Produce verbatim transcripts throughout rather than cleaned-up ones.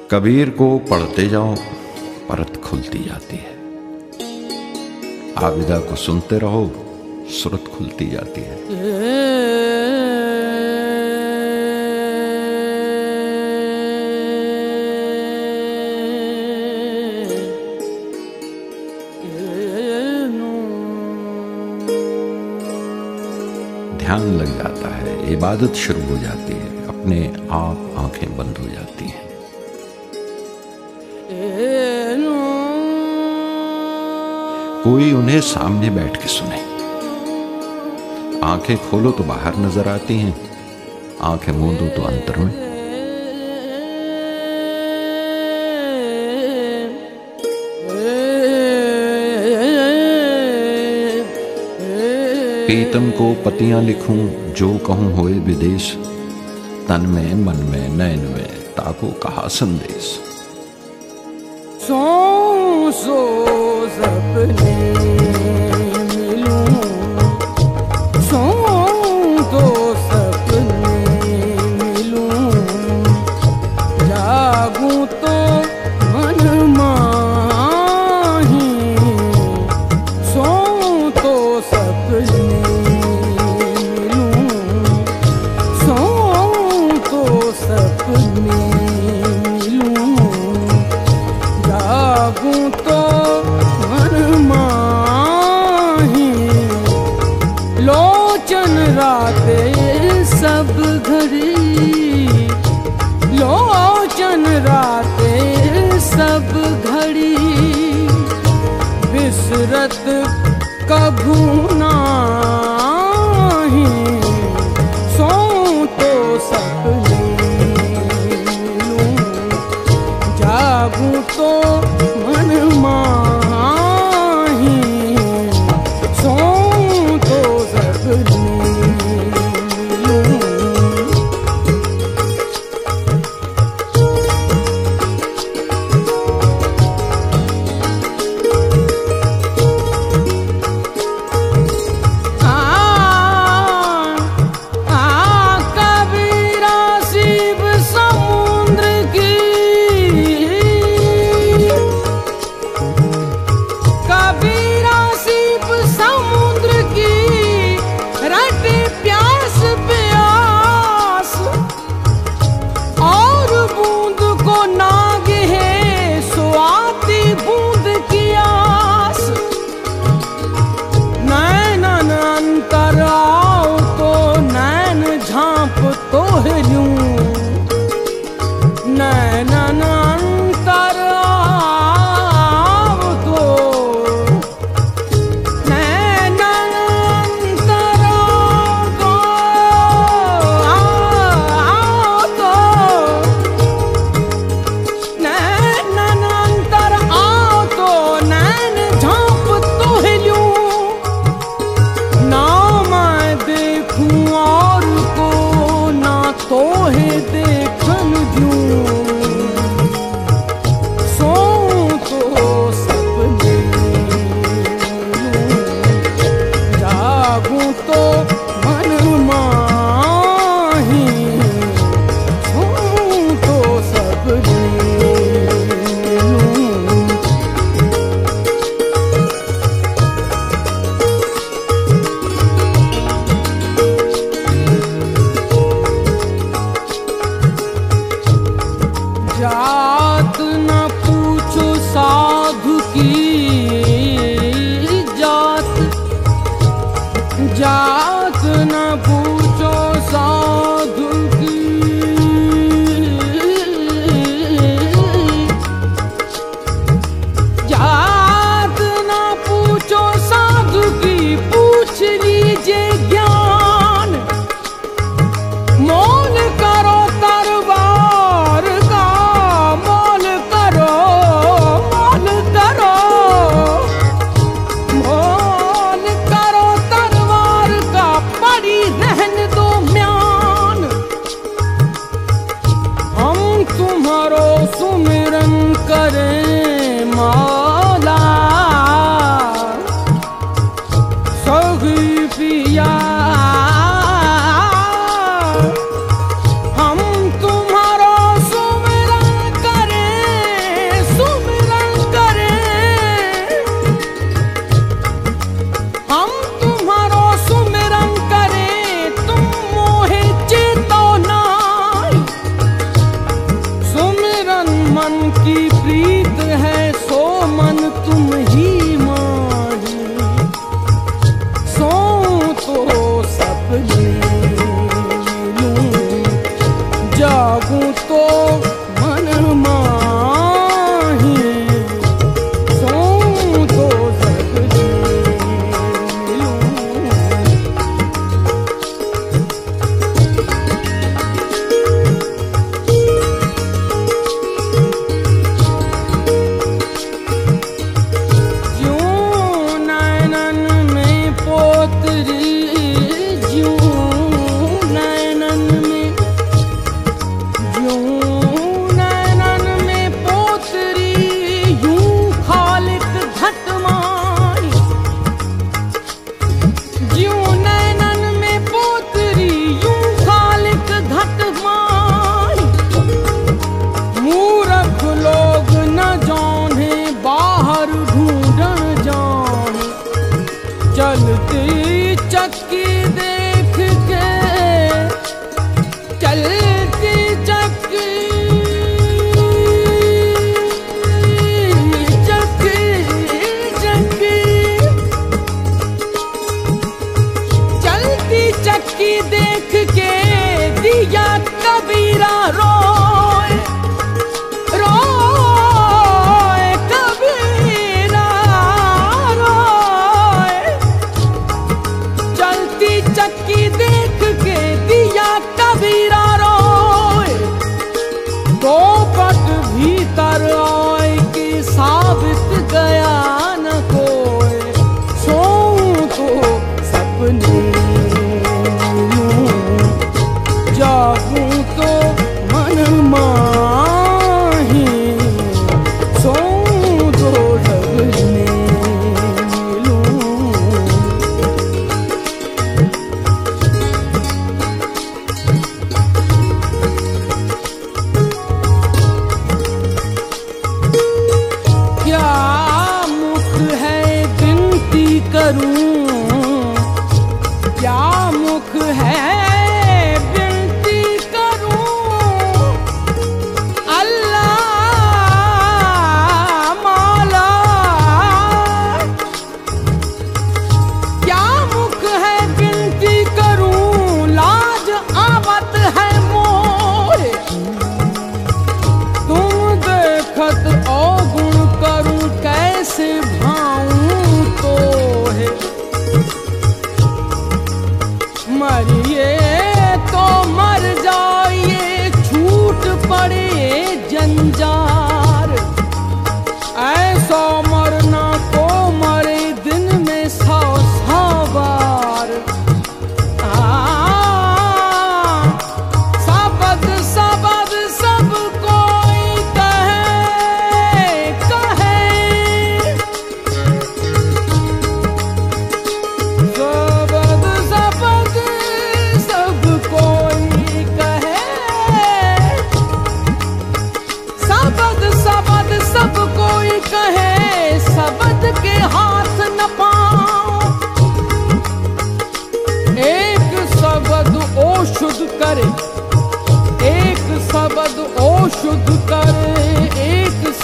कबीर को पढ़ते जाओ परत खुलती जाती है, आबिदा को सुनते रहो सुरत खुलती जाती है। ध्यान लग जाता है, इबादत शुरू हो जाती है, अपने आप आंखें बंद हो जाती हैं। कोई उन्हें सामने बैठ के सुने, आंखें खोलो तो बाहर नजर आती हैं, आंखें मूंदो तो अंतर में। पीतम को पतियां लिखूं जो कहूं होए विदेश, तन में मन में नैन में ताको कहा संदेश। सो सो सपने मिलूं, सो तो सपने मिलूं, जागूं तो मन माही, सो तो सपने मिलूं, सो तो सपने मिलूं, जागूं तो मन माही, लोचन राते सब घड़ी, लोचन राते सब घड़ी, बिसरत कभू नाही, सो तो सपने मिलूं, जागूं तो मन माही, सो तो सपने मिलूं। आ आ कबीरा शिव समुद्र की, कबीरा शिव समुद्र की, रटे प्यास प्यास, और बूंद को नाग है सो आती बूंद की आस। नैनन अंतर आओ तो नैन झांप तो लूं, नैनन अंतर आओ तो, नैनन अंतर आओ तो, आओ तो, नैनन अंतर आओ तो नैन झांप तो लूं, ना मैं देखूं और को ना तो है देखन दूं, सो तो सपने मिलूं, जागूं तो मन माही, सो तो सपने मिलूं। जात न पूछो साधु की जात, जात न पूछो साधु की, जात न पूछो साधु की, पूछ लीजिए ज्ञान, मोल करो तरवार का, मोल करो, मोल करो, मोल करो तरवार का, पड़ी रहन दो म्यान, हम तुम्हारो सुमिरन करें मौला, सगी पिया, हम तुम्हारो सुमिरन करें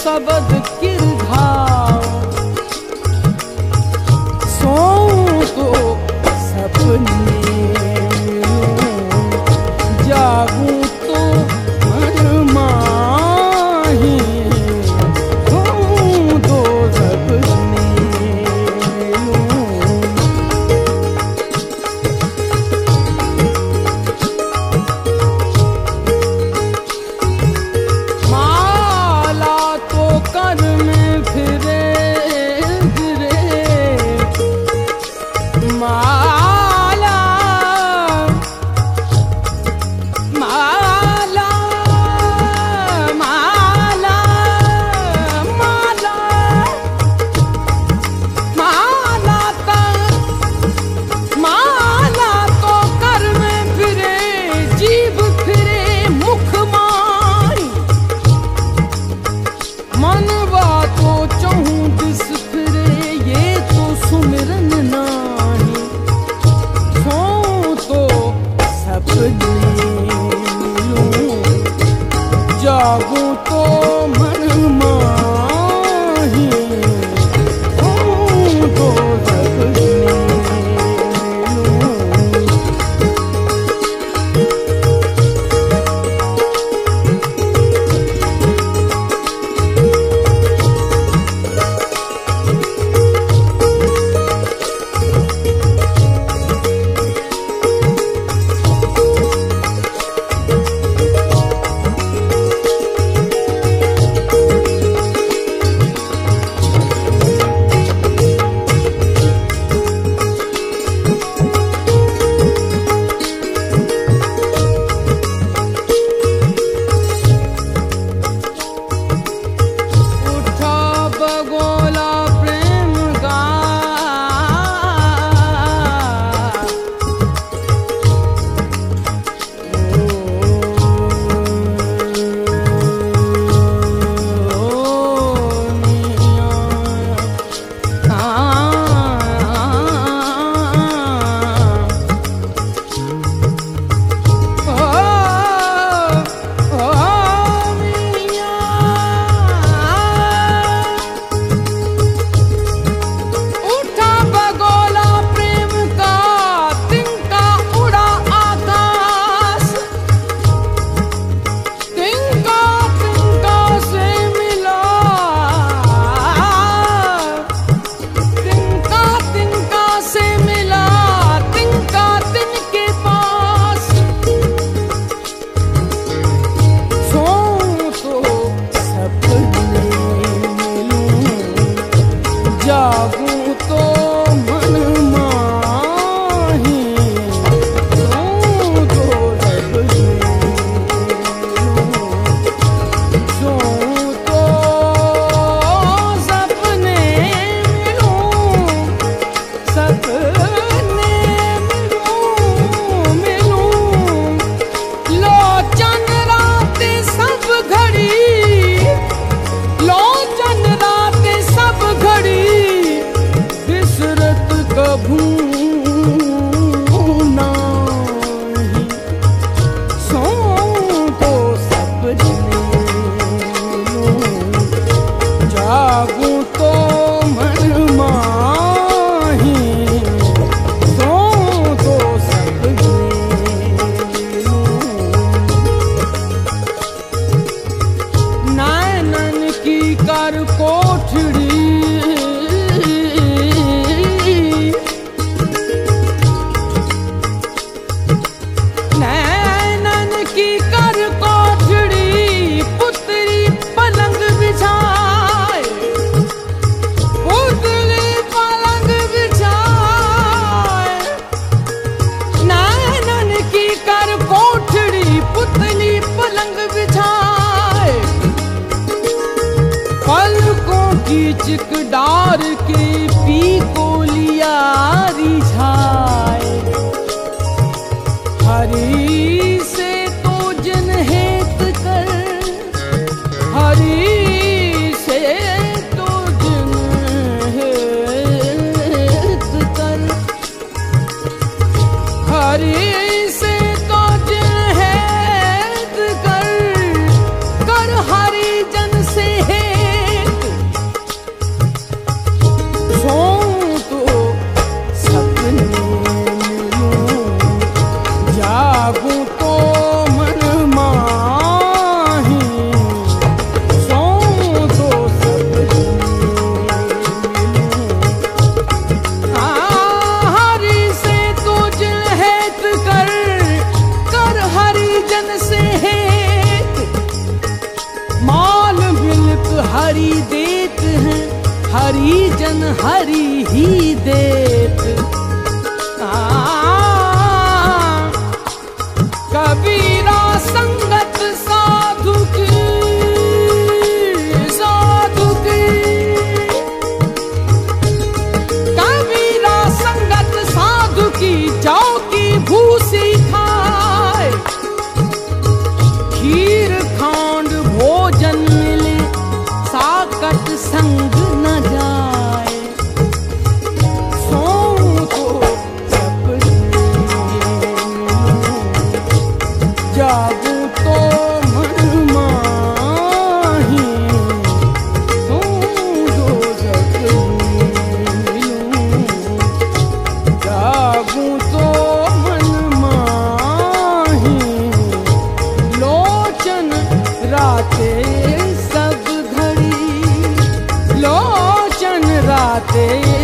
सबद किरघाव सोऊं तो सपने जागूं तो मन माही सोऊं तो सपने माला तो कर में फिरे फिरे माला माला माला माला माला तक माला तो कर में फिरे जीभ फिरे मुख माही मनवा तो चहूं दिस फिरे ये तो सुमिरन नाही सोऊं तो सपने लूं जागूं तो मन माही सोऊं तो सपने लूं उठा बगोला प्रेम का ओ मियां ओ ओ मियां उठा बगोला प्रेम का तिनका उड़ा आकाश तिनका तिनका से मिला तिनका तिनका से मिला तिनका तिनके पास सोऊं तो सपने लूं जागूं तो मन माही सोऊं तो सपने लूं सोऊं तो सपने मिलूं सपने मिलूं मिलूं लोचन राते सब घड़ी लोचन राते सब घड़ी बिसरत कभू नाही सोऊं तो सपने लूं जागूं तो मन माही सोऊं तो सपने लूं नैनन की कर कोठड़ी नैनन की कर कोठड़ी पुतरी पलंग बिछाए पुतली पलंग बिछाए नैनन की कर कोठड़ी पुतली पलंग बिछाए पलकों की चिकडार के पी को लिया रिझाए हरी से तो जन हेत कर हरी से तो जन हेत कर हरी से तो जन हेत कर कर हरी जन से हेत परिजन हरि ही देत। कबीरा संगत साधु की, साधु की, कबीरा संगत साधु की, जौ की भूसी खाए, खीर खांड भोजन मिले, साकट संग न जाए। सोऊं तो सपने जागूं तो मन माही, सोऊं तो सपने जागूं तो मन माही। लोचन राते सब घड़ी, लोचन राते